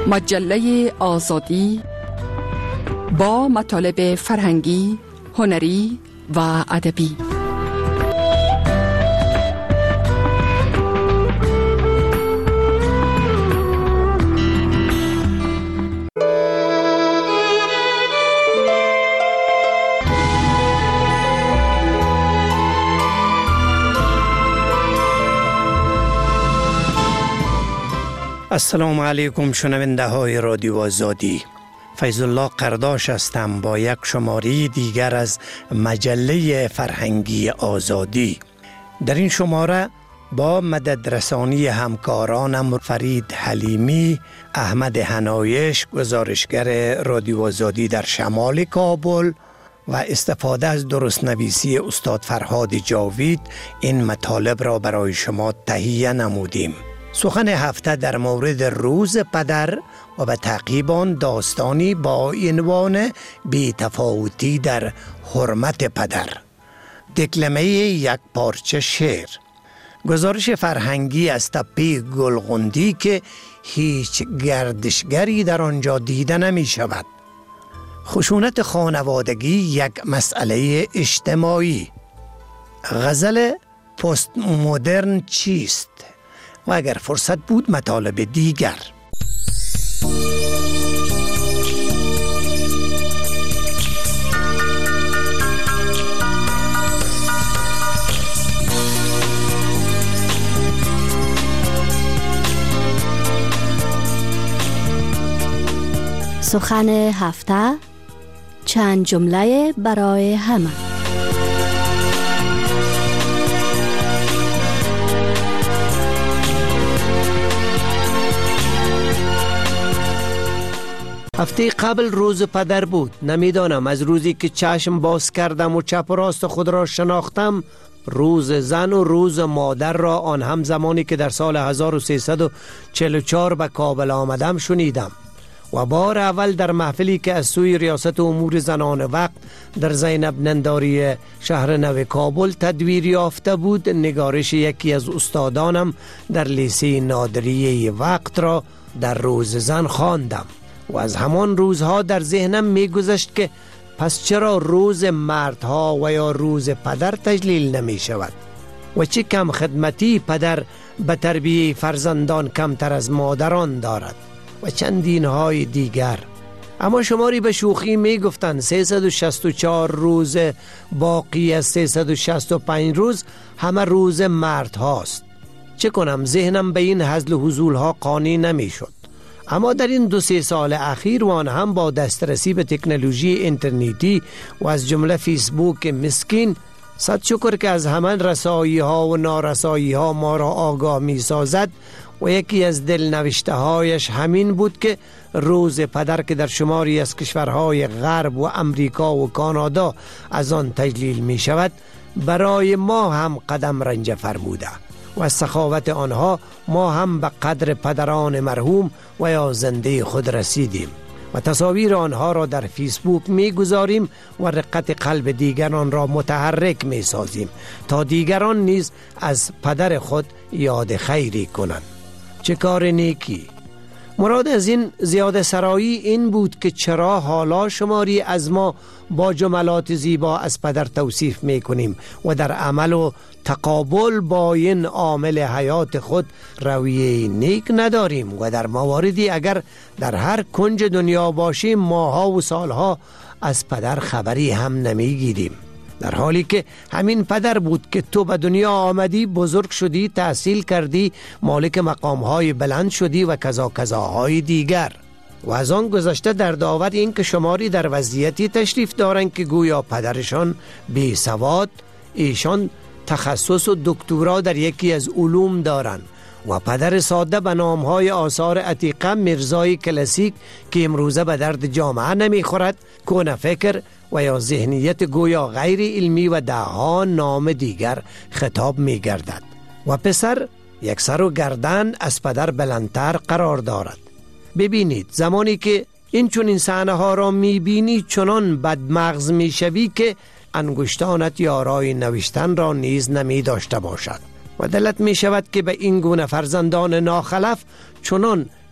مجله آزادی با مطالب فرهنگی، هنری و ادبی. السلام علیکم شنونده های رادیو آزادی. فیض الله قرداش هستم با یک شماره دیگر از مجله فرهنگی آزادی. در این شماره با مددرسانی همکارانم فرید حلیمی، احمد حنایش گزارشگر رادیو آزادی در شمال کابل و استفاده از درست‌نویسی استاد فرهاد جاوید این مطالب را برای شما تهیه نمودیم. سخن هفته در مورد روز پدر و به تعقیب آن داستانی با عنوان بی‌تفاوتی در حرمت پدر، دکلمه یک پارچه شعر، گزارش فرهنگی از تپه گلغندی که هیچ گردشگری در آنجا دیده نمی شود، خشونت خانوادگی یک مسئله اجتماعی، غزل پست مدرن چیست و اگر فرصت بود مطالب دیگر. سخن هفته، چند جمله برای همه. هفته قبل روز پدر بود. نمیدانم از روزی که چشم باز کردم و چپ و راست خود را شناختم، روز زن و روز مادر را آن هم زمانی که در سال 1344 به کابل آمدم شنیدم و بار اول در محفلی که از سوی ریاست امور زنان وقت در زینب ننداری شهر نو کابل تدویر یافته بود، نگارش یکی از استادانم در لیسه نادریه وقت را در روز زن خواندم و از همان روزها در ذهنم می گذشت که پس چرا روز مردها و یا روز پدر تجلیل نمی شود و چه کم خدمتی پدر به تربیه فرزندان کمتر از مادران دارد و چندین های دیگر. اما شماری به شوخی می گفتند 364 روز باقی از 365 روز همه روز مرد هاست. چه کنم، ذهنم به این هزل و هزول ها قانع نمی شد. اما در این 2-3 سال اخیر و آن هم با دسترسی به تکنولوژی اینترنتی و از جمله فیسبوک مسکین، صد شکر که از همان رسایی ها و نارسایی ها ما را آگاه می سازد و یکی از دلنوشته هایش همین بود که روز پدر که در شماری از کشورهای غرب و امریکا و کانادا از آن تجلیل می شود، برای ما هم قدم رنج فرموده و از سخاوت آنها ما هم به قدر پدران مرحوم و یا زنده خود رسیدیم و تصاویر آنها را در فیسبوک می گذاریم و رقت قلب دیگران را متحرک می سازیم تا دیگران نیز از پدر خود یاد خیری کنند. چه کار نیکی! مراد از این زیاده سرایی این بود که چرا حالا شماری از ما با جملات زیبا از پدر توصیف می کنیم و در عمل و تقابل با این عامل حیات خود رویه نیک نداریم و در مواردی اگر در هر کنج دنیا باشیم ماها و سالها از پدر خبری هم نمیگیریم، در حالی که همین پدر بود که تو به دنیا آمدی، بزرگ شدی، تحصیل کردی، مالک مقامهای بلند شدی و کذاهای دیگر. و از آن گذشته در دعوت این که شماری در وضعیتی تشریف دارند که گویا پدرشان بی سواد، ایشان تخصص و دکترا در یکی از علوم دارند و پدر ساده به نامهای آثار عتیقه میرزای کلاسیک که امروزه به درد جامعه نمیخورد، کون فکر و یا ذهنیت گویا غیر علمی و دهها نام دیگر خطاب میگردد و پسر یک سر و گردن از پدر بلندتر قرار دارد. ببینید زمانی که این چون صحنه ها را میبینی چنان بدمغز میشوی که انگشتانت یارای نوشتن را نیز نمی داشته باشد و دلت می شود که به این گونه فرزندان ناخلف چنان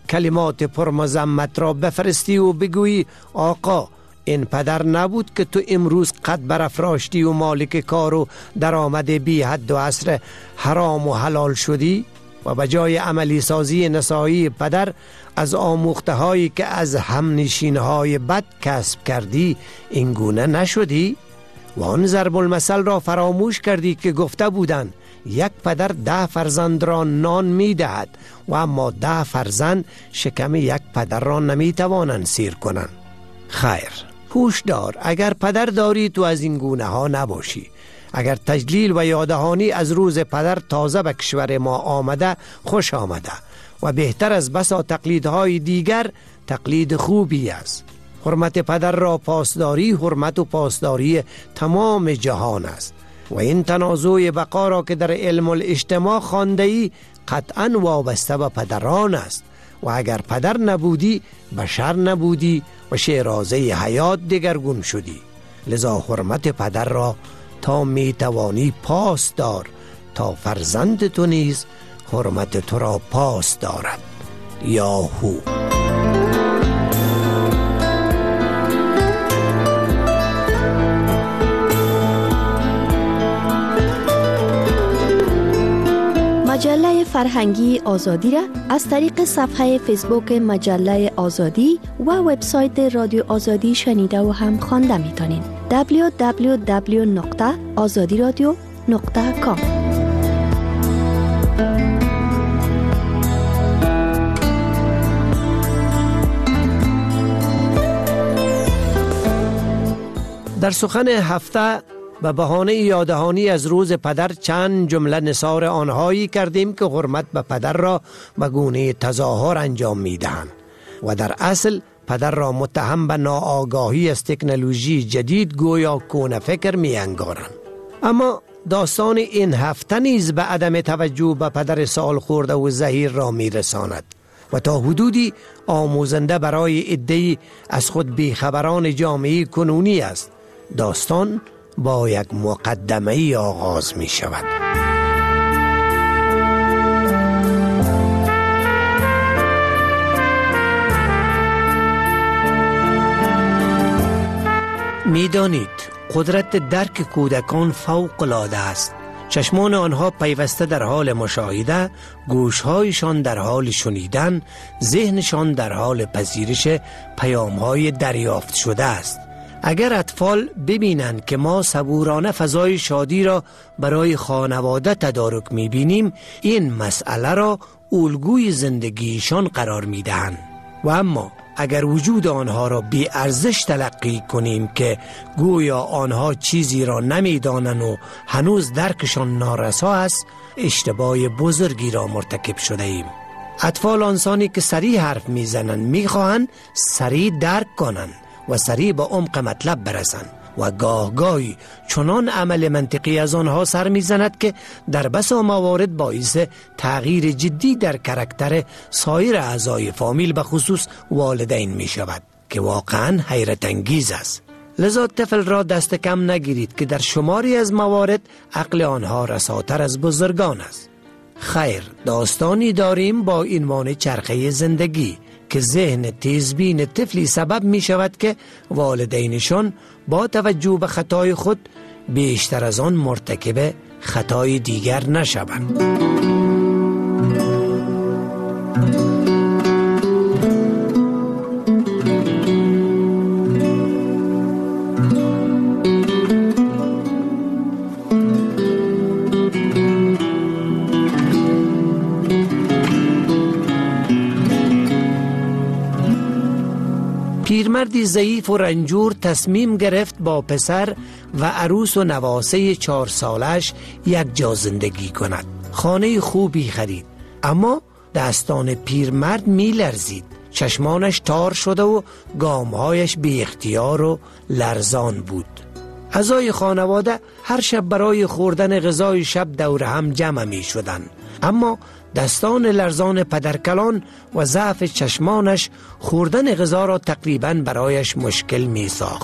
کلمات پرمذمت را بفرستی و بگویی آقا این پدر نبود که تو امروز قد برافراشتی و مالک کار و درآمد بی حد و حصر حرام و حلال شدی و به جای عملی سازی نصاحی پدر از آموخته هایی که از همنشین های بد کسب کردی این گونه نشدی؟ و آن ضرب المثل را فراموش کردی که گفته بودند یک پدر 10 فرزند را نان می دهد و اما 10 فرزند شکم یک پدر را نمی توانند سیر کنند. خیر، هوش دار، اگر پدر داری تو از این گونه ها نباشی. اگر تجلیل و یادهانی از روز پدر تازه به کشور ما آمده، خوش آمده و بهتر از بسا تقلیدهای دیگر تقلید خوبی است. حرمت پدر را پاسداری حرمت و پاسداری تمام جهان است و این تنازع بقا را که در علم الاجتماع خوانده ای قطعا وابسته به پدران است و اگر پدر نبودی بشر نبودی و شیرازه حیات دگرگون شدی. لذا حرمت پدر را تا می توانی پاس دار تا فرزند تو نیز حرمت تو را پاس دارد. یاهو. مجله فرهنگی آزادی را از طریق صفحه فیسبوک مجله آزادی و وبسایت رادیو آزادی شنیده و هم خوانده میتونین. www.azadiradio.com. در سخن هفته به بهانه یادهانی از روز پدر چند جمله نثار آنهایی کردیم که حرمت به پدر را به گونه تظاهر انجام میدهند و در اصل پدر را متهم به ناآگاهی از تکنولوژی جدید گویا کون فکر می انگارند. اما داستان این هفته نیز به عدم توجه به پدر سال خورده و زهیر را می رساند و تا حدودی آموزنده برای عده‌ای از خود بیخبران جامعه کنونی است. داستان با یک مقدمه آغاز می شود. می دانید قدرت درک کودکان فوق العاده است. چشمان آنها پیوسته در حال مشاهده، گوشهایشان در حال شنیدن، ذهنشان در حال پذیرش پیامهای دریافت شده است. اگر اطفال ببینند که ما صبورانه فضای شادی را برای خانواده تدارک می‌بینیم، این مسئله را الگوی زندگیشان قرار می‌دهند. و اما اگر وجود آنها را بی ارزش تلقی کنیم که گویا آنها چیزی را نمی‌دانند و هنوز درکشان نارسا است، اشتباه بزرگی را مرتکب شده ایم. اطفال آنسانی که سریع حرف می‌زنند می‌خواهند سریع درک کنند و سریع به عمق مطلب برسند و گاهی چنان عمل منطقی از آنها سر میزند که در بسا موارد باعث تغییر جدی در کاراکتر سایر اعضای فامیل به خصوص والدین می شود که واقعا حیرت انگیز است. لذا طفل را دست کم نگیرید که در شماری از موارد عقل آنها رساتر از بزرگان است. خیر، داستانی داریم با عنوان چرخه زندگی که ذهن تیزبین طفلی سبب می شود که والدینشان با توجه به خطای خود بیشتر از آن مرتکب خطای دیگر نشوند. پیرمردی ضعیف و رنجور تصمیم گرفت با پسر و عروس و نواسه 4 سالش یک جا زندگی کند. خانه خوبی خرید، اما دستان پیرمرد می لرزید. چشمانش تار شده و گامهایش بی اختیار و لرزان بود. اعضای خانواده هر شب برای خوردن غذای شب دور هم جمع می شدند، اما دستان لرزان پدرکلان و ضعف چشمانش خوردن غذا را تقریباً برایش مشکل می ساخت.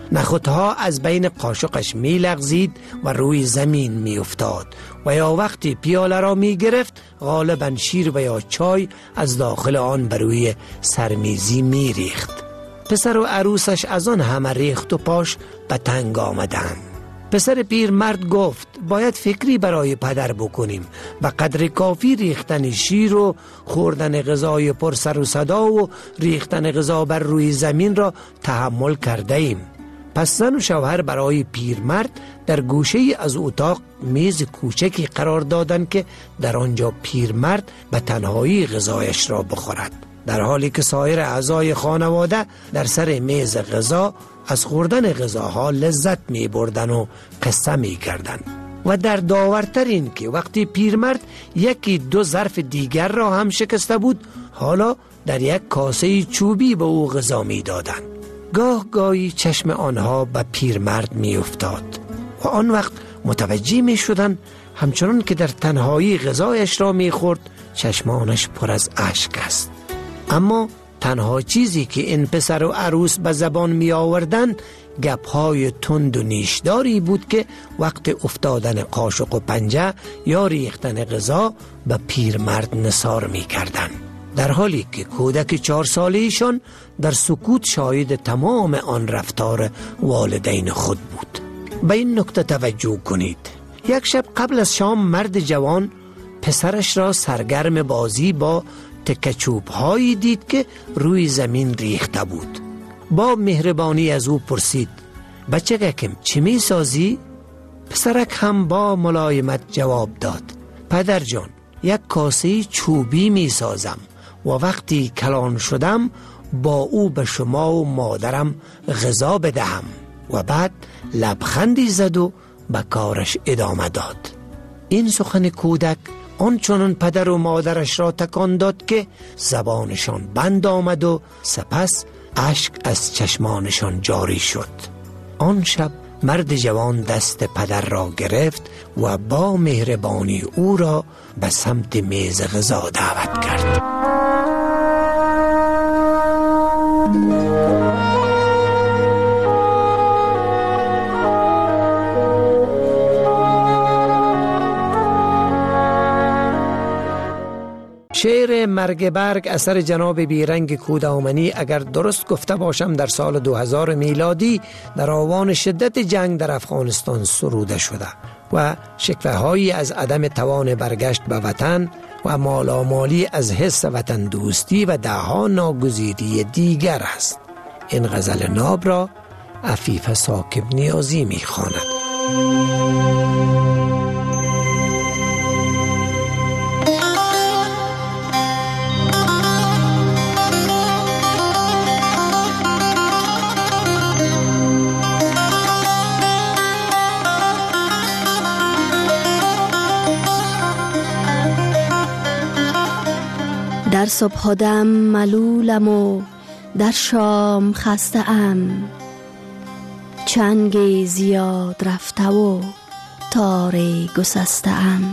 نخودها از بین قاشقش می لغزید و روی زمین می افتاد و یا وقتی پیاله را می گرفت غالبا شیر و یا چای از داخل آن بر روی سرمیزی می ریخت. پسر و عروسش از آن همه ریخت و پاش به تنگ آمدند. پسر پیرمرد گفت باید فکری برای پدر بکنیم و قدر کافی ریختن شیر و خوردن غذای پر سر و صدا و ریختن غذا بر روی زمین را تحمل کرده ایم. پس زن و شوهر برای پیرمرد در گوشه از اتاق میز کوچکی قرار دادند که در آنجا پیرمرد به تنهایی غذایش را بخورد، در حالی که سایر اعضای خانواده در سر میز غذا از خوردن غذاها لذت می بردن و قصه می کردن. و در داورتر این که وقتی پیرمرد یکی دو ظرف دیگر را هم شکسته بود، حالا در یک کاسه چوبی به او غذا می دادن. گاه گاهی چشم آنها به پیرمرد می افتاد و آن وقت متوجه می شدن همچنان که در تنهایی غذایش را می خورد چشمانش پر از اشک است. اما تنها چیزی که این پسر و عروس به زبان می آوردن گپهای تند و نیشداری بود که وقت افتادن قاشق و پنجه یا ریختن غذا به پیرمرد نثار می کردن، در حالی که کودک 4 ساله‌ایشان در سکوت شاهد تمام آن رفتار والدین خود بود. به این نکته توجه کنید. یک شب قبل از شام مرد جوان پسرش را سرگرم بازی با تکچوب هایی دید که روی زمین ریخته بود. با مهربانی از او پرسید بچگکم چی می سازی؟ پسرک هم با ملایمت جواب داد پدر جان یک کاسه چوبی می سازم و وقتی کلان شدم با او به شما و مادرم غذا بدهم. و بعد لبخندی زد و به کارش ادامه داد. این سخن کودک آنچنان پدر و مادرش را تکان داد که زبانشان بند آمد و سپس اشک از چشمانشان جاری شد. آن شب مرد جوان دست پدر را گرفت و با مهربانی او را به سمت میز غذا دعوت کرد. شعر مرگ برگ اثر جناب بیرنگ کودامنی اگر درست گفته باشم در سال 2000 میلادی در آوان شدت جنگ در افغانستان سروده شده و شکوه‌هایی از عدم توان برگشت به وطن و مالامالی از حس وطن دوستی و ده‌ها ناگزیری دیگر است. این غزل ناب را عفیف ساکب نیازی می‌خواند. در صبح دم ملولم و در شام خسته ام، چنگ زیاد رفته و تار گسسته ام.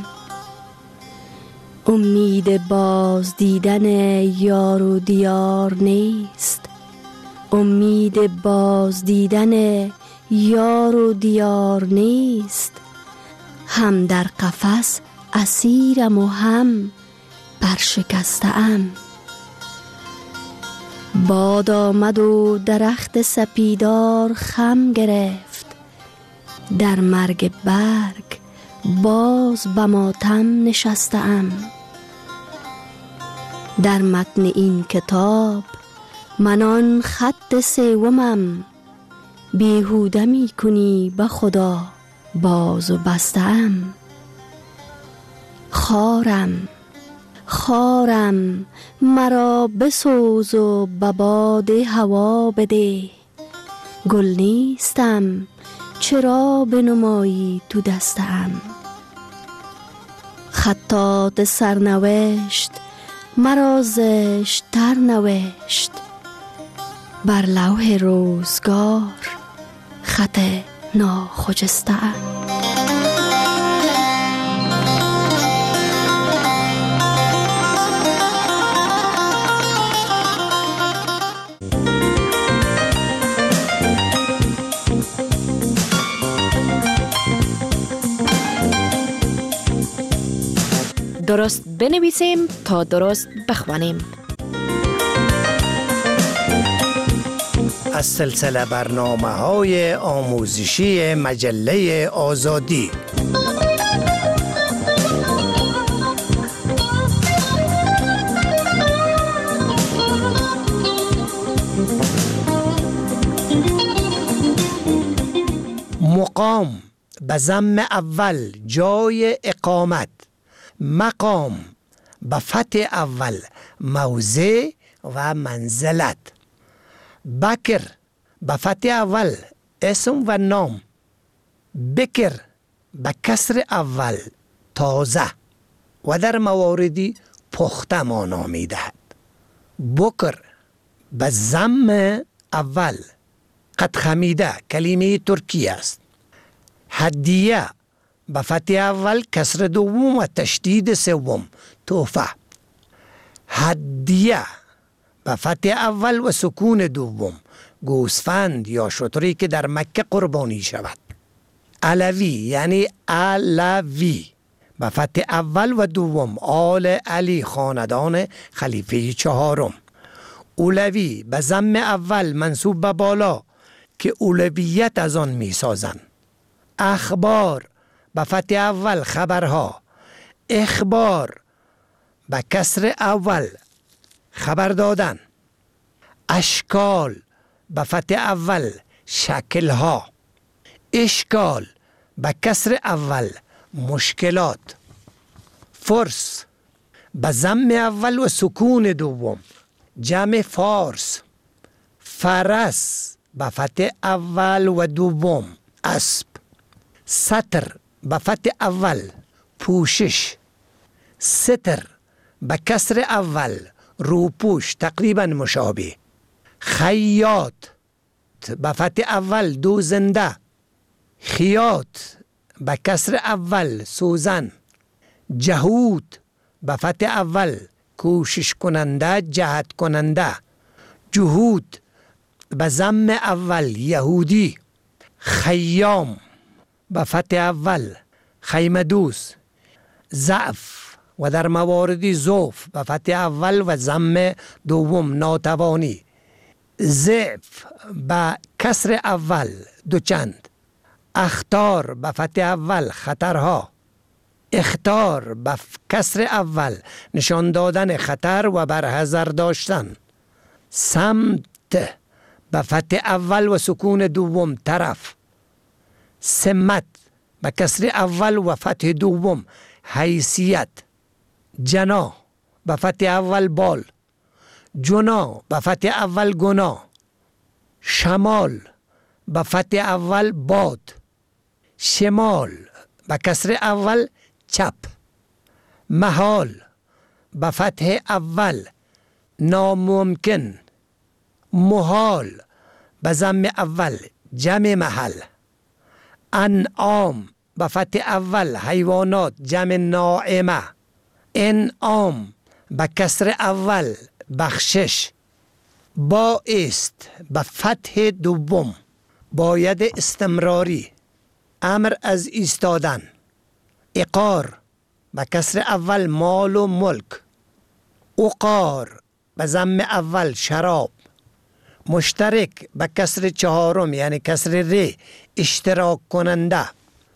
امید باز دیدن یار و دیار نیست، امید باز دیدن یار و دیار نیست. هم در قفس اسیرم و هم برشکسته‌ام. باد آمد و درخت سپیدار خم گرفت، در مرگ برگ باز به ماتم نشسته‌ام. در متن این کتاب من آن خط سومم، بیهوده می کنی به خدا باز و بسته‌ام. خارم مرا بسوز و به باد هوا بده، گل نیستم چرا بنمایی تو دستم. خطاط سرنوشت مرا زشت تر نوشت، بر لوح روزگار خط ناخجسته‌ام. درست بنویسیم تا درست بخوانیم. از سلسله برنامه‌های آموزشی مجله آزادی. مقام به ضم اول جای اقامت، مقام به فتح اول موضع و منزلت، بکر به فتح اول اسم و نام، بکر به کسر اول تازه و در مواردی پخته مانا می دهد. بکر به ضم اول قد خمیده کلمه ترکی است. هدیه به فتح اول کسر دوم و تشدید سوم تحفه. هدیه به فتح اول و سکون دوم گوسفند یا شتری که در مکه قربانی شود. علوی یعنی علوی به فتح اول و دوم آل علی خاندان خلیفه چهارم. اولوی به ضم اول منصوب به بالا که اولویت از آن می سازند. اخبار به فتح اول خبرها، اخبار به کسر اول خبر دادن. اشکال به فتح اول شکلها، اشکال به کسر اول مشکلات. فرس به ضم اول و سکون دوم جمع فارس. فرس به فتح اول و دوم اسب. ستر به فتح اول پوشش. ستر به کسر اول روپوش تقریبا مشابه. خیاط به فتح اول دوزنده. خیاط به کسر اول سوزن. جهود به فتح اول کوشش کننده جهد کننده. جهود به ضم اول یهودی. خیام به فتح اول خیمه دوس. ضعف و در مواردی ضعف به فتح اول و ضم دوم ناتوانی. ضعف به کسر اول دوچند. اخطار به فتح اول خطرها. اخطار به کسر اول نشان دادن خطر و برحذر داشتن. سمت به فتح اول و سکون دوم طرف. سمت به کسر اول و فتح دوم حیثیت. جناح به فتح اول بال. جناح به فتح اول گناه. شمال به فتح اول باد. شمال به کسر اول چپ. محال به فتح اول ناممکن. محال به ضم اول جمع محل. انعام به فتح اول حیوانات جمع ناعمه. انعام به کسر اول بخشش. بایست به فتح دوم باید استمراری امر از ایستادن. اقار به کسر اول مال و ملک. اقار به ضم اول شراب. مشترک به کسر چهارم یعنی کسر ری اشتراک کننده.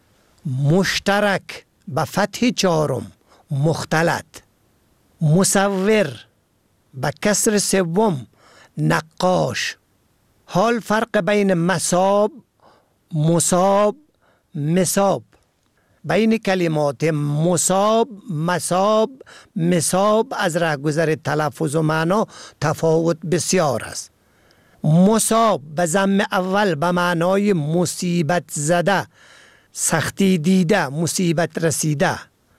مشترک به فتح چهارم مختلط. مصور به کسر سوم نقاش. حال فرق بین مصاب، مصاب، مصاب. بین کلمات مصاب، مصاب، مصاب از رهگذر تلفظ و معنا تفاوت بسیار است. مصاب به ضم اول به معنای مصیبت زده، سختی دیده، مصیبت رسیده.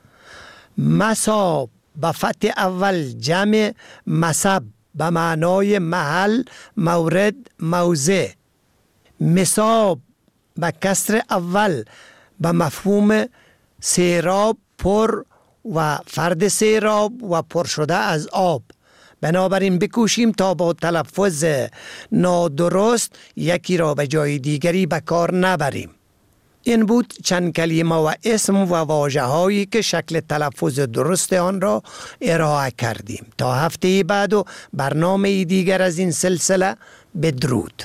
مصاب به فتح اول جمع مصب به معنای محل، مورد، موضع. مصاب به کسر اول به مفهوم سیراب پر و فرد سیراب و پر شده از آب. بنابراین بکوشیم تا با تلفظ نادرست یکی را به جای دیگری به کار نبریم. این بود چند کلمه و اسم و واژه هایی که شکل تلفظ درست آن را ارائه کردیم. تا هفته بعد و برنامه دیگر از این سلسله، بدرود.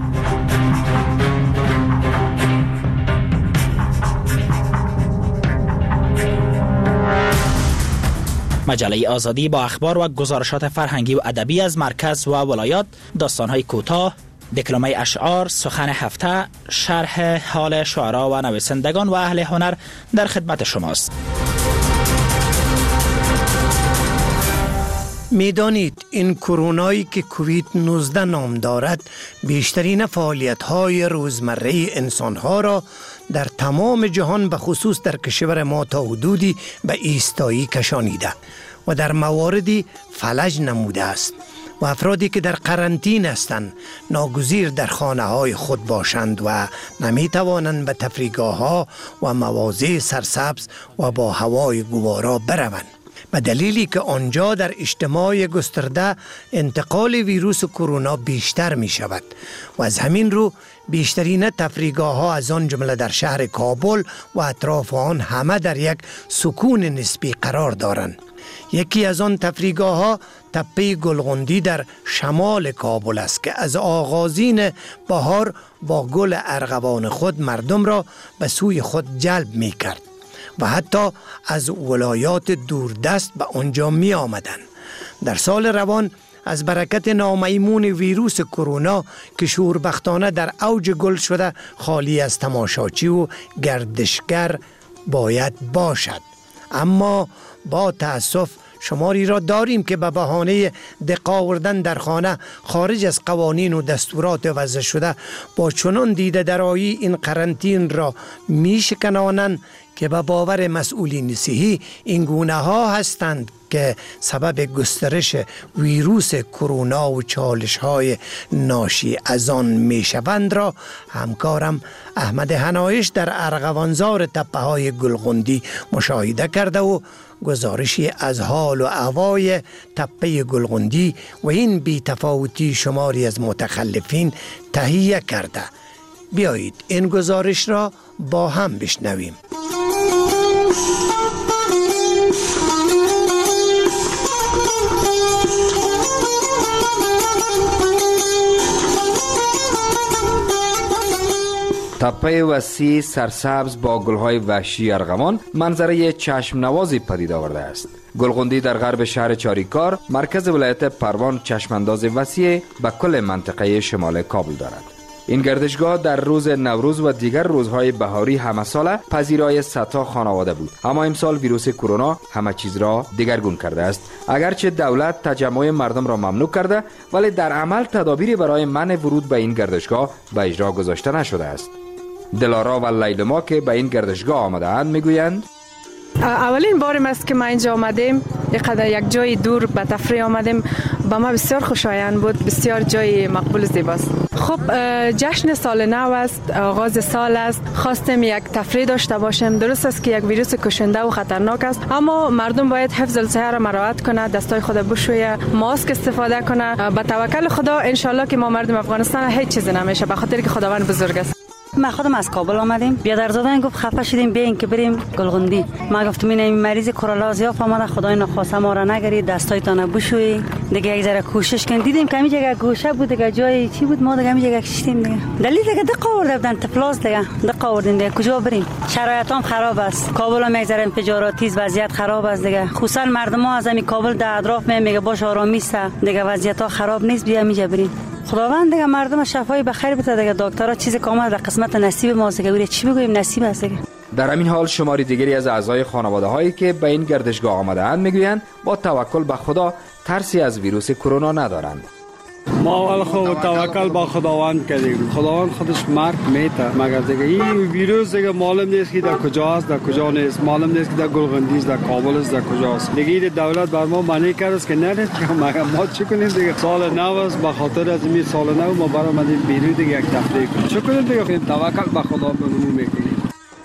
مجله آزادی با اخبار و گزارشات فرهنگی و ادبی از مرکز و ولایات، داستان‌های کوتاه، دکلمه اشعار، سخن هفته، شرح حال شعرا و نویسندگان و اهل هنر در خدمت شماست. میدانید این کرونایی که کووید 19 نام دارد بیشترین فعالیت‌های روزمره انسان‌ها را در تمام جهان به خصوص در کشور ما تا حدودی به ایستایی کشانیده و در مواردی فلج نموده است و افرادی که در قرنطینه هستند ناگزیر در خانه‌های خود باشند و نمی‌توانند به تفریحگاه‌ها و مواضع سرسبز و با هوای گوارا بروند، به دلیلی که آنجا در اجتماع گسترده انتقال ویروس کرونا بیشتر می شود و از همین رو بیشترین تفریحگاه ها از آن جمله در شهر کابل و اطراف آن همه در یک سکون نسبی قرار دارند. یکی از آن تفریحگاه ها تپه گلغندی در شمال کابل است که از آغازین بهار با گل ارغوان خود مردم را به سوی خود جلب می کرد و حتی از ولایات دوردست به آنجا می آمدند. در سال روان از برکت نامیمون ویروس کرونا که شوربختانه در اوج گل شده خالی از تماشاچی و گردشگر باید باشد، اما با تأسف شماری را داریم که به بهانه دق آوردن در خانه خارج از قوانین و دستورات وضع شده با چنان دیده درایی این قرنطین را می شکنانند که به باور مسئولین صحی این گونه ها هستند که سبب گسترش ویروس کرونا و چالش های ناشی از آن می شوند را همکارم احمد حنایش در ارغوانزار تپه های گلغندی مشاهده کرده و گزارشی از حال و احوال تپه گلغندی و این بی‌تفاوتی شماری از متخلفین تهیه کرده. بیایید این گزارش را با هم بشنویم. تپه وسیع سرسبز با گلهای وحشی ارغوان منظره چشم نوازی پدید آورده است. گلغندی در غرب شهر چاریکار مرکز ولایت پروان چشمانداز وسیع به کل منطقه شمال کابل دارد. این گردشگاه در روز نوروز و دیگر روزهای بهاری همه ساله پذیرای صدها خانواده بود، اما امسال ویروس کرونا همه چیز را دگرگون کرده است. اگرچه دولت تجمع مردم را ممنوع کرده، ولی در عمل تدابیری برای منع ورود به این گردشگاه به اجرا گذاشته نشده است. دلارا و لیلما که به این گردشگاه آمده اند میگویند اولین بارم است که ما اینجا آمدیم، یک جای دور به تفریح آمدیم. با ما بسیار خوشایند بود، بسیار جای مقبول زیباست. خب جشن سال نو است، آغاز سال است، خواستیم یک تفریح داشته باشیم. درست است که یک ویروس کشنده و خطرناک است، اما مردم باید حفظ الصحه را مراعات کنه، دستای خود بشویه، ماسک استفاده کنه. با توکل خدا ان شاء الله که ما مردم افغانستان هیچ چیزی نمیشه، به خاطر که خداوند بزرگ است. ما خودم از کابل آمدیم، بیادرزادن گفت خفه شدیم بیاین که بریم گلغندی. ما گفتم این مریض کرونا زیاد آمده، خدای نخواسته ما را نگیرید، دستایتان بشویید دیگه، یک ذره کوشش کن. دیدیم که همینجا گوشه بود دیگه، جای چی بود، ما دیگه همینجا کشیدیم دیگه. دلیل دیگه دق آورده بودن تفلاس دیگه، دق آوردیم دیگه. کجا بریم؟ شرایطام خراب است، کابل هم یک ذره انفجاراتی است، وضعیت خراب است دیگه. خصوصا مردم ها از همین کابل در اطراف میگه باش آرامی است دیگه، وضعیت ها خراب نیست، بیا همینجا بریم. خداوند دیگه مردم شفای بخیر بده دیگه. دکترها چیزی که اومد در قسمت نصیب ما دیگه، ولی چی بگویم، نصیب است دیگه. در همین حال شماری دیگری از اعضای خانواده هایی که به این گردشگاه آمده اند میگویند با توکل به خدا ترسی از ویروس کرونا ندارند. ما اول خود توکل با خداوند کردیم، خداوند خودش مرگ میته، مگر دیگه این ویروس دیگه معلوم نیست که در کجاست، در کجا نیست، معلوم نیست که در گلغندی است، در کابل است، در کجاست. دیگه دولت بر ما معنی کرده است که نه مگر ما چی کنیم دیگه. سال نو است، به خاطر از این سال نو ما برآمدیم بیرون دیگه یک تفریح کنیم. چی کنیم دیگه، توکل به خدا میکنیم.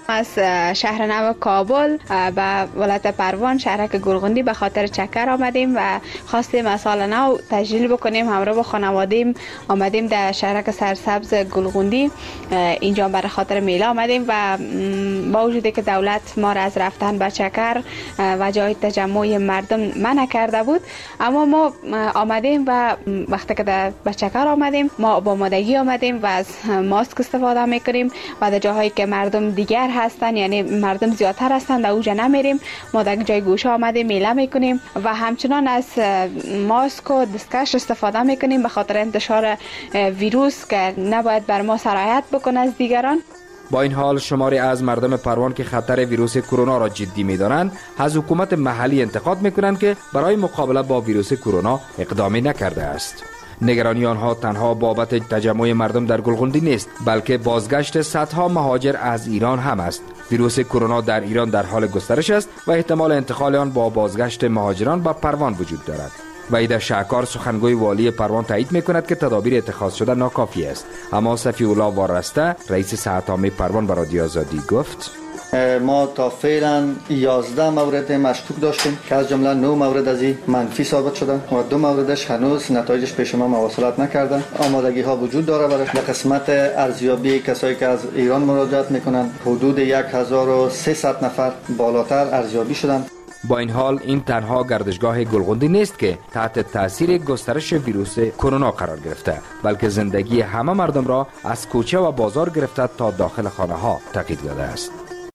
از شهر نو کابل به ولایت پروان شهرک گلغندی به خاطر چکر آمدیم و خواستیم سال نو تجلیل بکنیم. همراه با خانوادیم آمدیم در شهرک سرسبز گلغندی. اینجا برای خاطر میله آمدیم و با وجودی که دولت ما را از رفتن به چکر و جای تجمع مردم منع کرده بود، اما ما آمدیم و وقتی که به چکر آمدیم ما با آمادگی آمدیم و از ماسک استفاده میکنیم و در جاهایی که مردم دیگر هستن، یعنی مردم زیادتر هستن، در اوجا نمیریم. ما در جای گوشه آمدیم میله میکنیم و همچنان از ماسک و دستکش استفاده میکنیم به خاطر انتشار ویروس که نباید بر ما سرایت بکنه از دیگران. با این حال شماری از مردم پروان که خطر ویروس کرونا را جدی می‌دانند از حکومت محلی انتقاد می‌کنند که برای مقابله با ویروس کرونا اقدامی نکرده است. نگرانی آنها تنها بابت تجمع مردم در گلغندی نیست، بلکه بازگشت صدها مهاجر از ایران هم است. ویروس کرونا در ایران در حال گسترش است و احتمال انتقال آن با بازگشت مهاجران به پروان وجود دارد. وحید شهکار سخنگوی والی پروان تایید میکند که تدابیر اتخاذ شده ناکافی است. اما صفی الله وارسته رئیس صحت عامه پروان به رادیو آزادی گفت ما تا فعلا 11 مورد مشکوک داشتیم که از جمله 9 مورد از این منفی ثابت شدن و 2 موردش هنوز نتایجش پیش ما مواصلت نکردن. آمادگی ها وجود داره برای به قسمت ارزیابی کسایی که از ایران مراجعت میکنن حدود 1300 نفر بالاتر ارزیابی شدن. با این حال این تنها گردشگاه گلغندی نیست که تحت تاثیر گسترش ویروس کرونا قرار گرفته، بلکه زندگی همه مردم را از کوچه و بازار گرفته تا داخل خانه ها تغییر داده است.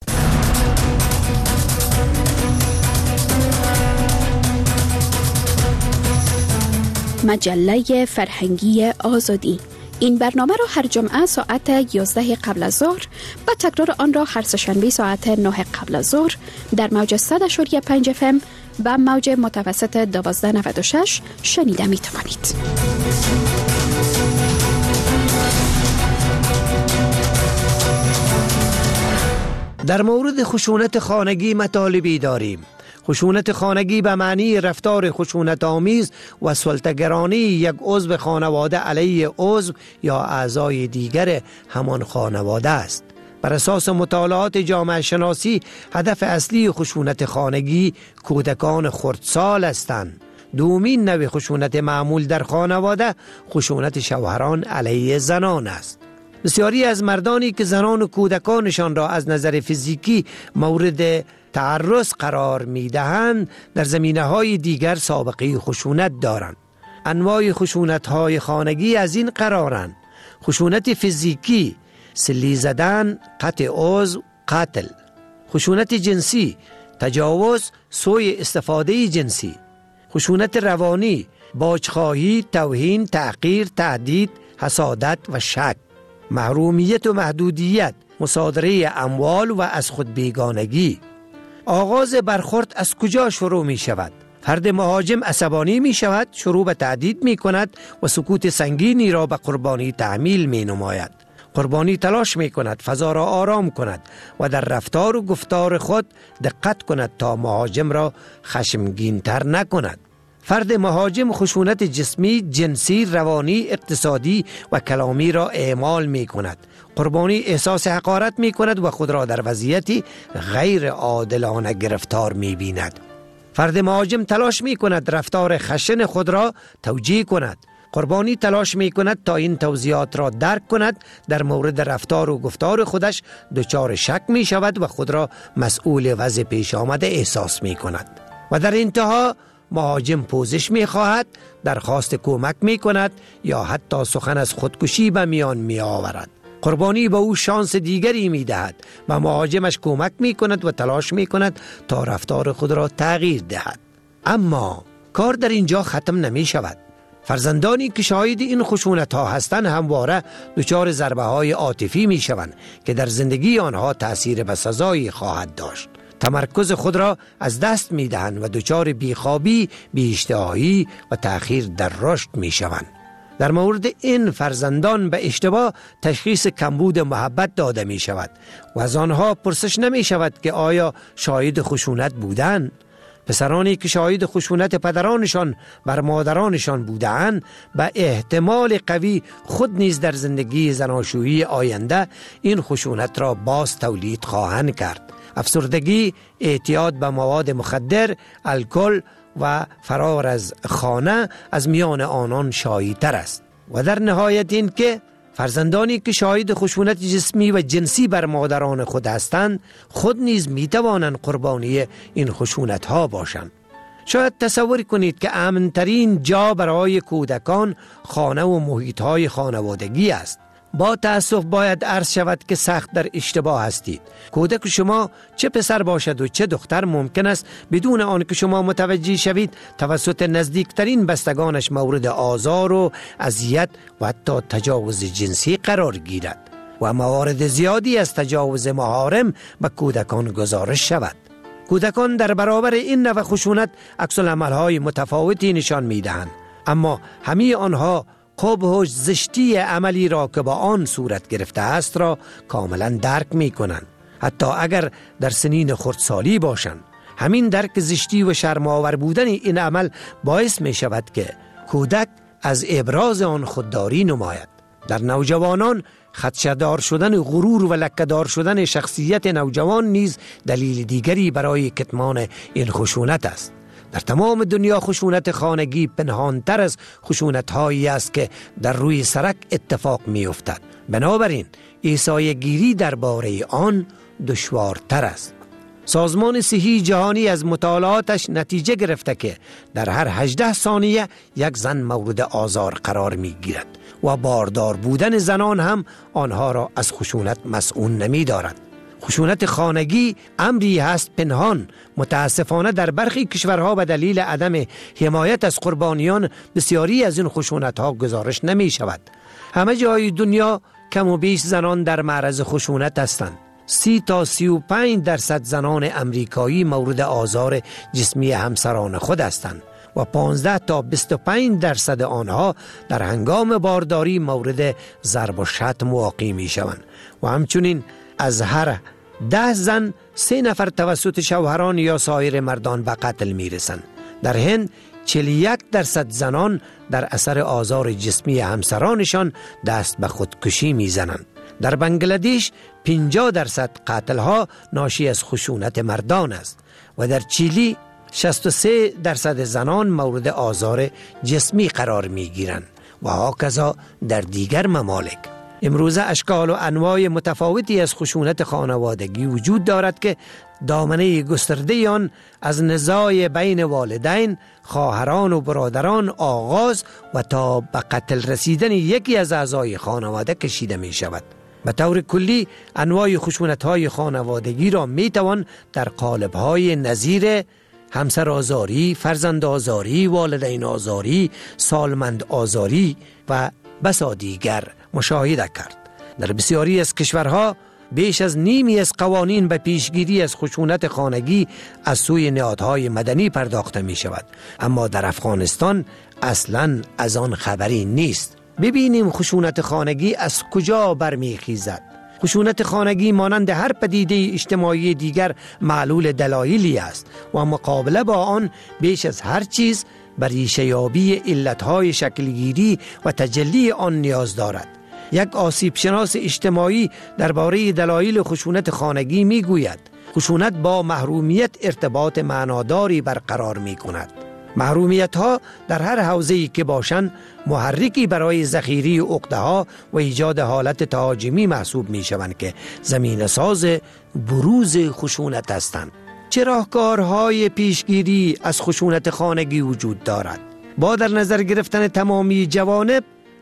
مجله فرهنگی آزادی. این برنامه را هر جمعه ساعت 11 قبل از ظهر و تکرار آن را هر سه‌شنبه ساعت 9 قبل از ظهر در موج 100.5 FM و موج متوسط 1296 شنیده می توانید. در مورد خشونت خانگی مطالبی داریم. خشونت خانگی به معنی رفتار خشونت آمیز و سلطه‌گرانی یک عضو خانواده علیه عضو یا اعضای دیگر همان خانواده است. بر اساس مطالعات جامعه شناسی هدف اصلی خشونت خانگی کودکان خردسال هستند. دومین نوع خشونت معمول در خانواده خشونت شوهران علیه زنان است. بسیاری از مردانی که زنان و کودکانشان را از نظر فیزیکی مورد تعرض قرار می دهند در زمینه‌های دیگر سابقه خشونت دارند. انواع خشونت‌های خانگی از این قرارند: خشونت فیزیکی، سلی زدن، قطع عضو، قتل. خشونت جنسی، تجاوز، سوء استفاده جنسی. خشونت روانی، باجخواهی، توهین، تحقیر، تهدید، حسادت و شک. محرومیت و محدودیت، مصادره اموال و از خود بیگانگی. آغاز برخورد از کجا شروع می شود؟ فرد مهاجم عصبانی می شود، شروع به تهدید می کند و سکوت سنگینی را به قربانی تحمیل می نماید. قربانی تلاش می کند فضا را آرام کند و در رفتار و گفتار خود دقت کند تا مهاجم را خشمگین تر نکند. فرد مهاجم خشونت جسمی، جنسی، روانی، اقتصادی و کلامی را اعمال می کند. قربانی احساس حقارت می کند و خود را در وضعیتی غیر عادلانه گرفتار می بیند. فرد مهاجم تلاش می کند رفتار خشن خود را توجیه کند. قربانی تلاش می کند تا این توضیحات را درک کند. در مورد رفتار و گفتار خودش دچار شک می شود و خود را مسئول وضع پیش آمده احساس می کند. و در انتها مهاجم پوزش می خواهد، درخواست کمک می کند یا حتی سخن از خودکشی به میان می آورد. قربانی به او شانس دیگری می دهد و مهاجمش کمک می کند و تلاش می کند تا رفتار خود را تغییر دهد. اما کار در اینجا ختم نمی شود. فرزندانی که شاهد این خشونت ها هستند همواره دچار ضربه های عاطفی می شوند که در زندگی آنها تأثیر بسزایی خواهد داشت. تمرکز خود را از دست می دهند و دچار بیخوابی، بی‌اشتهایی و تأخیر در رشد می شوند. در مورد این فرزندان به اشتباه تشخیص کمبود محبت داده می شود و از آنها پرسش نمی شود که آیا شاهد خشونت بودند. پسرانی که شاهد خشونت پدرانشان بر مادرانشان بودند به احتمال قوی خود نیز در زندگی زناشویی آینده این خشونت را باز تولید خواهند کرد. افسردگی، اعتیاد به مواد مخدر، الکل و فرار از خانه از میان آنان شایع‌تر است. و در نهایت این که فرزندانی که شاهد خشونت جسمی و جنسی بر مادران خود هستند خود نیز می توانند قربانی این خشونت ها باشند. شاید تصور کنید که امن‌ترین جا برای کودکان خانه و محیط های خانوادگی است. با تأسف باید عرض شود که سخت در اشتباه هستید. کودک شما چه پسر باشد و چه دختر ممکن است بدون آن که شما متوجه شوید توسط نزدیکترین بستگانش مورد آزار و اذیت و حتی تجاوز جنسی قرار گیرد و موارد زیادی از تجاوز محارم به کودکان گزارش شود. کودکان در برابر این نوع خشونت عکس‌العمل‌های متفاوتی نشان می‌دهند، اما همه آنها قبح و زشتی عملی را که با آن صورت گرفته است را کاملا درک می کنند، حتی اگر در سنین خردسالی باشند. همین درک زشتی و شرم‌آور بودن این عمل باعث می شود که کودک از ابراز آن خودداری نماید. در نوجوانان خدشه‌دار شدن غرور و لکه‌دار شدن شخصیت نوجوان نیز دلیل دیگری برای کتمان این خشونت است. در تمام دنیا خشونت خانگی پنهانتر از خشونت‌هایی است که در روی سرک اتفاق می‌افتد. بنابراین ایسای گیری درباره آن دشوارتر است. سازمان صحی جهانی از مطالعاتش نتیجه گرفته که در هر 18 ثانیه یک زن مورد آزار قرار می‌گیرد و باردار بودن زنان هم آنها را از خشونت مسئول نمی‌دارد. خشونت خانگی امری هست پنهان. متاسفانه در برخی کشورها به دلیل عدم حمایت از قربانیان بسیاری از این خشونت‌ها گزارش نمی شود. همه جای دنیا کم و بیش زنان در معرض خشونت هستند. 30 تا 35% زنان امریکایی مورد آزار جسمی همسران خود هستند و 15 تا 25% آنها در هنگام بارداری مورد ضرب و شتم واقع می شوند و همچنین از هر 10 زن 3 نفر توسط شوهران یا سایر مردان به قتل می رسند. در هند 41% زنان در اثر آزار جسمی همسرانشان دست به خودکشی می زنند. در بنگلادش 50% قتل ها ناشی از خشونت مردان است و در چیلی 63% زنان مورد آزار جسمی قرار می گیرند و هاکذا در دیگر ممالک. امروزه اشکال و انواع متفاوتی از خشونت خانوادگی وجود دارد که دامنه گسترده آن از نزاع بین والدین، خواهران و برادران آغاز و تا به قتل رسیدن یکی از اعضای خانواده کشیده می شود. به طور کلی انواع خشونت‌های خانوادگی را می توان در قالب‌های نظیر همسر آزاری، فرزند آزاری، والدین آزاری، سالمند آزاری و بسا دیگر مشاهده کرد. در بسیاری از کشورها بیش از نیمی از قوانین به پیشگیری از خشونت خانگی از سوی نهادهای مدنی پرداخته می شود، اما در افغانستان اصلاً از آن خبری نیست. ببینیم خشونت خانگی از کجا برمیخیزد. خشونت خانگی مانند هر پدیده اجتماعی دیگر معلول دلایلی است و مقابله با آن بیش از هر چیز بر ریشه یابی علتهای شکلگیری و تجلی آن نیاز دارد. یک آسیب شناس اجتماعی درباره دلایل خشونت خانگی می گوید خشونت با محرومیت ارتباط معناداری برقرار می کند. محرومیت ها در هر حوزه‌ای که باشند محرکی برای ذخیره عقده ها و ایجاد حالت تهاجمی محسوب می شوند که زمینه ساز بروز خشونت هستند. چه راهکارهای پیشگیری از خشونت خانگی وجود دارد؟ با در نظر گرفتن تمامی جوانب،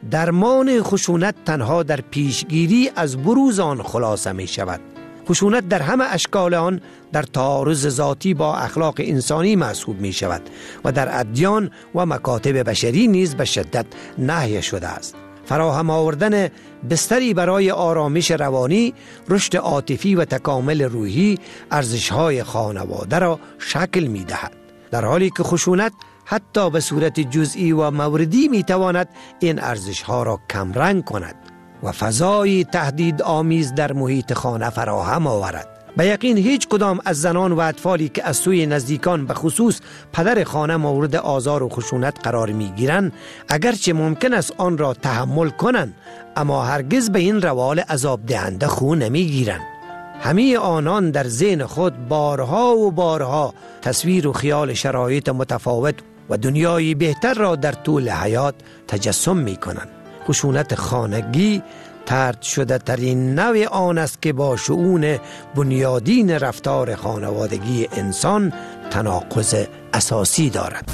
درمان خشونت تنها در پیشگیری از بروز آن خلاصه می شود. خشونت در همه اشکال آن در تعارض ذاتی با اخلاق انسانی محسوب می شود و در ادیان و مکاتب بشری نیز به شدت نهی شده است. فراهم آوردن بستری برای آرامش روانی، رشد عاطفی و تکامل روحی ارزش‌های خانواده را شکل می دهد، در حالی که خشونت حتی به صورت جزئی و موردی می تواند این ارزش‌ها را کمرنگ کند و فضای تهدید آمیز در محیط خانه فراهم آورد. به یقین هیچ کدام از زنان و اطفالی که از سوی نزدیکان به خصوص پدر خانه مورد آزار و خشونت قرار می گیرند، اگرچه ممکن است آن را تحمل کنند، اما هرگز به این روال عذاب دهنده خو نمی گیرند. همه آنان در ذهن خود بارها و بارها تصویر و خیال شرایط متفاوت و دنیای بهتر را در طول حیات تجسم می کنند. خشونت خانگی طرد شده ترین نوع آن است که با شؤون بنیادین رفتار خانوادگی انسان تناقض اساسی دارد.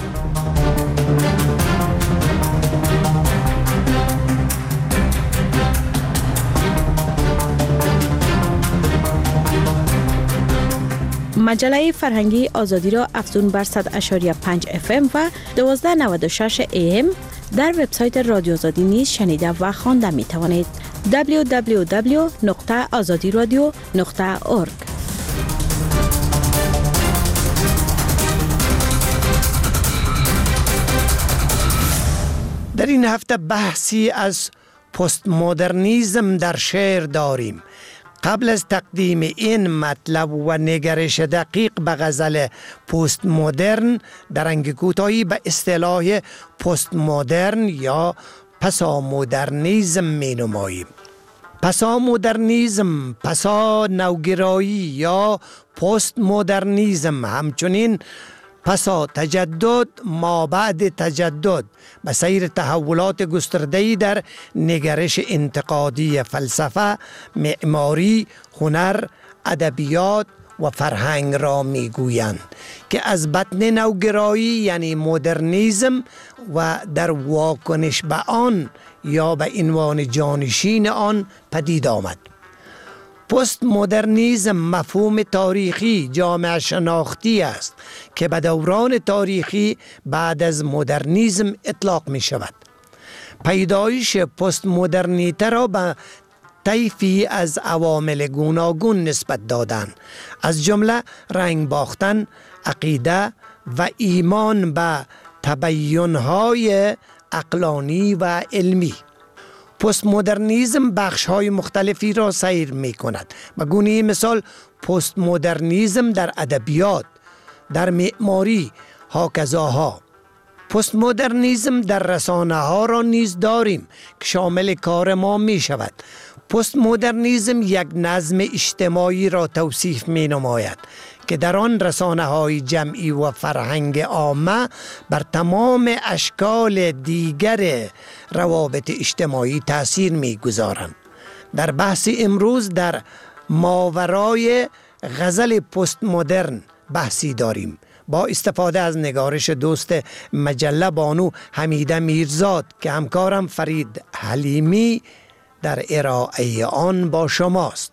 مجله فرهنگی آزادی را افزون بر 100.5 FM و 1296 AM در وبسایت رادیو آزادی نیز شنیده و خوانده می توانید. www.azadiradio.org. در این هفته بحثی از پست مدرنیسم در شعر داریم. قبل از تقدیم این مطلب و نگرش دقیق به غزل پست مدرن، در رنگ کوتاهی به اصطلاح پست مدرن یا پسا مدرنیسم می نماییم. پسا مدرنیسم، پسا نوگرایی یا پست مدرنیسم، همچنین پسا تجدد، ما بعد تجدد، به سیر تحولات گسترده‌ای در نگرش انتقادی فلسفه، معماری، هنر، ادبیات و فرهنگ را میگویند که از بطن نوگرایی یعنی مدرنیسم و در واکنش به آن یا به عنوان جانشین آن پدید آمد. پست مدرنیسم مفهوم تاریخی جامع شناختی است که به دوران تاریخی بعد از مدرنیسم اطلاق می شود. پیدایش پست مدرنیته را به طیفی از عوامل گوناگون نسبت دادن، از جمله رنگ باختن، عقیده و ایمان به تبیین‌های عقلانی و علمی. پست مدرنیسم بخش‌های مختلفی را سیر می‌کند. به گونه مثال پست مدرنیسم در ادبیات، در معماری، هاکذاها. پست مدرنیسم در رسانه‌ها را نیز داریم که شامل کار ما می‌شود. پست مدرنیسم یک نظم اجتماعی را توصیف می‌نماید که در آن رسانه‌های جمعی و فرهنگ عامه بر تمام اشکال دیگر روابط اجتماعی تأثیر می‌گذارند. در بحث امروز در ماورای غزل پست مدرن بحثی داریم با استفاده از نگارش دوست مجله بانو حمیده میرزاد که همکارم فرید حلیمی در ارائه آن با شماست.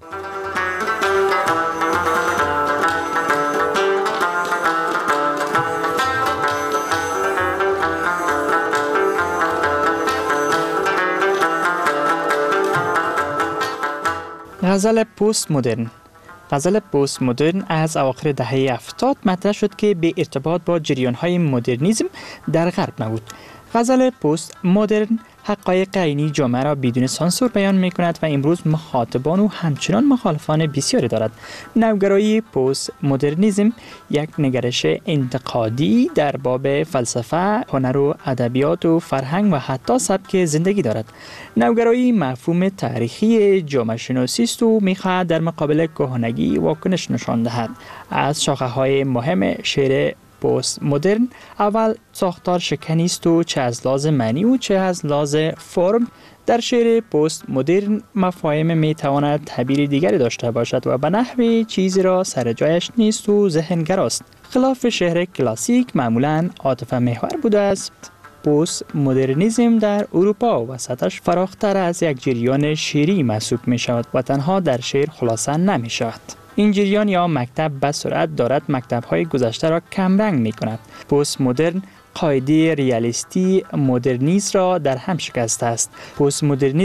غزل پست مدرن. غزل پست مدرن از اواخر دهه 70 مطرح شد که به ارتباط با جریان‌های مدرنیسم در غرب نبود. غزل پست مدرن حقایق عینی جامعه را بدون سانسور بیان می‌کند و امروز مخاطبان و همچنان مخالفان بسیاری دارد. نوگرایی پست مدرنیسم یک نگرش انتقادی در باب فلسفه، هنر و ادبیات و فرهنگ و حتی سبک زندگی دارد. نوگرایی مفهوم تاریخی جامعه شناسی است و می‌خواهد در مقابل کهنگی واکنش نشان دهد. از شاخه‌های مهم شعر پست مدرن اول ساختار شکنی است و چه از لحاظ معنی و چه از لحاظ فرم. در شعر پست مدرن مفاهیم میتواند تعبیر دیگری داشته باشد و به نحوی چیزی را سر جایش نیست و ذهنگراست. خلاف شعر کلاسیک معمولاً عاطفه محور بوده است. پست مدرنیسم در اروپا و سطحش فراختر از یک جریان شعری محسوب می شود و تنها در شعر خلاصه نمی شود. این جریان یا مکتب به سرعت دارد مکتب‌های گذشته را کمرنگ می‌کند. پست مدرن قاعده ریالیستی مدرنیسم را در هم شکسته است. پست مدرنیسم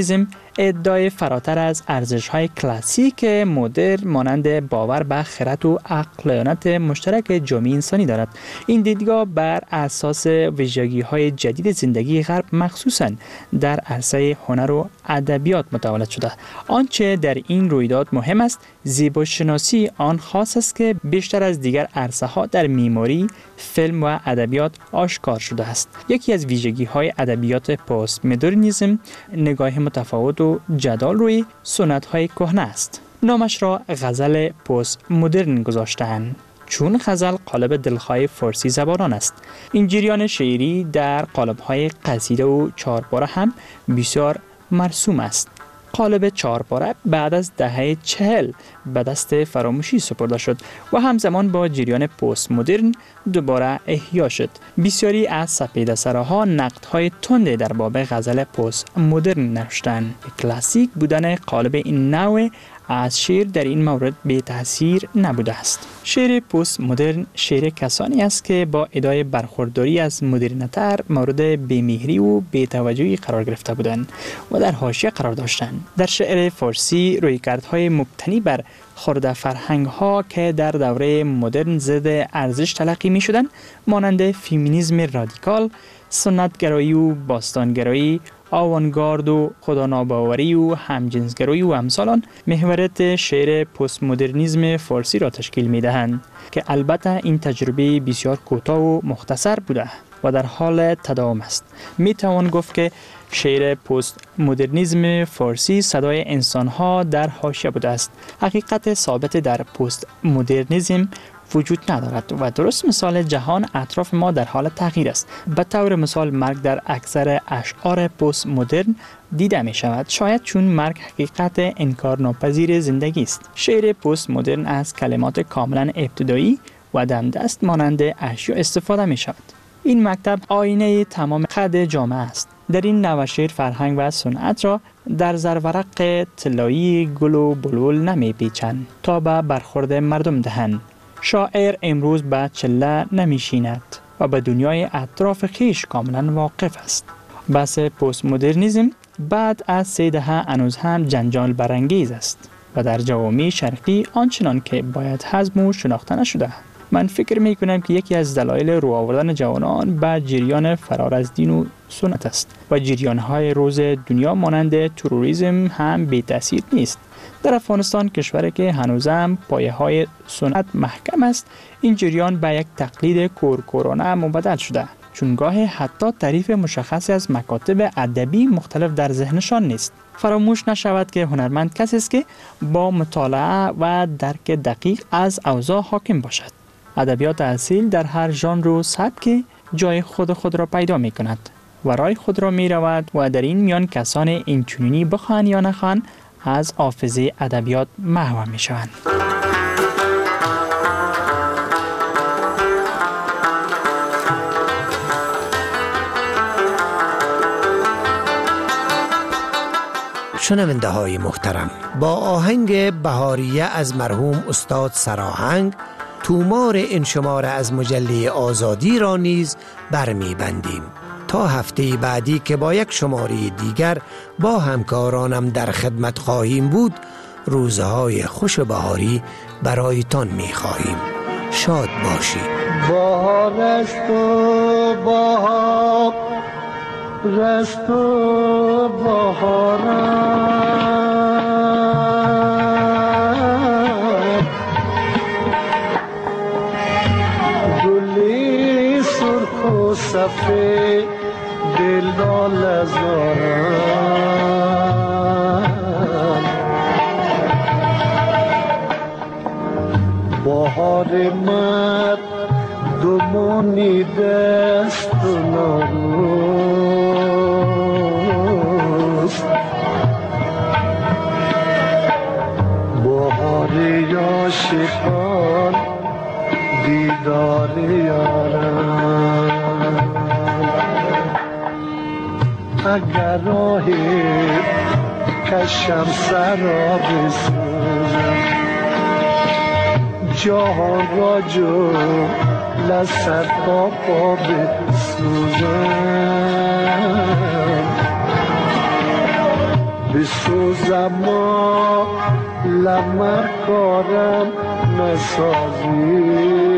ادعای فراتر از ارزش‌های کلاسیک مدرن مانند باور به خرد و عقلانیت مشترک جامعه انسانی دارد. این دیدگاه بر اساس ویژگی‌های جدید زندگی غرب مخصوصاً در عرصه هنر و ادبیات متولد شده. آنچه در این رویداد مهم است، زیباشناسی آن خاص است که بیشتر از دیگر عرصه‌ها در معماری، فیلم و ادبیات آشکار شده است. یکی از ویژگی‌های ادبیات پست مدرنیسم نگاه متفاوت و جدال روی سنت‌های کهنه است. نامش را غزل پست مدرن گذاشته‌اند، چون غزل قالب دلخواه فارسی زبانان است. این جریان شعری در قالب‌های قصیده و چهارپاره هم بسیار مرسوم است. قالب چهارپاره بعد از دهه 40 به دست فراموشی سپرده شد و همزمان با جریان پست مدرن دوباره احیا شد. بسیاری از سپیده‌سراها نقدهای تندی در باب غزل پست مدرن نوشتند. کلاسیک بودن قالب این نوع از شعر در این مورد بی تاثیر نبوده است. شعر پست مدرن شعر کسانی است که با ادعای برخورداری از مدرن‌تر مورد بی‌مهری و بی‌توجهی قرار گرفته بودند و در حاشیه قرار داشتند. در شعر فارسی رویکردهای مبتنی بر خرد فرهنگ‌ها که در دوره مدرن ضد ارزش تلقی می‌شدند، مانند فمینیسم رادیکال، سنت‌گرایی و باستانگرایی، آوانگارد و خداناباوری و همجنسگرایی و امثال محوریت شعر پست مدرنیسم فارسی را تشکیل می‌دهند که البته این تجربه بسیار کوتاه و مختصر بوده و در حال تداوم است. میتوان گفت که شعر پست مدرنیسم فارسی صدای انسان‌ها در حاشیه بوده است. حقیقت ثابت در پست مدرنیسم وجود ندارد و درست مثال جهان اطراف ما در حال تغییر است. به طور مثال مرگ در اکثر اشعار پست مدرن دیده می شود، شاید چون مرگ حقیقت انکارناپذیر زندگی است. شعر پست مدرن از کلمات کاملا ابتدایی و دمدست مانند اشیا استفاده می شود. این مکتب آینه تمام خد جامعه است. در این نوع شعر فرهنگ و صنعت را در زرورق طلایی گل و بلبل نمی پیچند تا به برخورد مردم دهند. شاعر امروز به چله نمیشیند و به دنیای اطراف خیش کاملا واقف است. بحث پست مدرنیسم بعد از 3 دهه هنوز هم جنجال برانگیز است و در جوامع شرقی آنچنان که باید هضم و شناخته نشده. من فکر می کنم که یکی از دلایل رو آوردن جوانان به جریان فرار از دین و سنت است و جریان‌های روز دنیا مانند تروریسم هم بی تأثیر نیست. در افغانستان، کشوری که هنوزم پایه‌های سنت محکم است، این جریان به یک تقلید کورکورانه مبدل شده، چون گاهی حتی تعریف مشخصی از مکاتب ادبی مختلف در ذهنشان نیست. فراموش نشود که هنرمند کسی است که با مطالعه و درک دقیق از اوضاع حاکم باشد. ادبیات اصیل در هر ژانر و سبکی جای خود را پیدا می کند و رای خود را می رود و در این میان کسان اینچنینی بخواهند یا نخواهند از حافظه ادبیات محو می شوند. شنونده های محترم، با آهنگ بهاریه از مرحوم استاد سراهنگ تومار این شماره از مجله آزادی را نیز برمی بندیم تا هفته بعدی که با یک شماره دیگر با همکارانم در خدمت خواهیم بود. روزهای خوش بهاری برایتان می خواهیم. شاد باشید. بهار است و بهار رست و بهارم گلی سرخ و سفید دل لزارم بهار مرد دمونی دست و ناروز بهار عاشقان دیدار یارم اگر راهی کشم سر را بسوزم جهان را جو لسر تا پا بسوزم بسوزم ما لمر کارم نسازی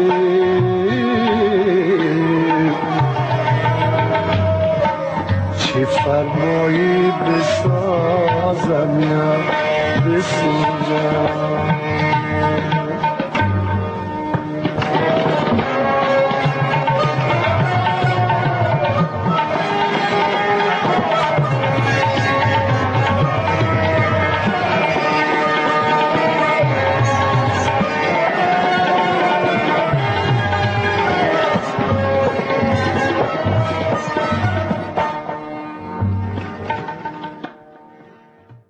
چی فرمایی بسازم یا بسوزم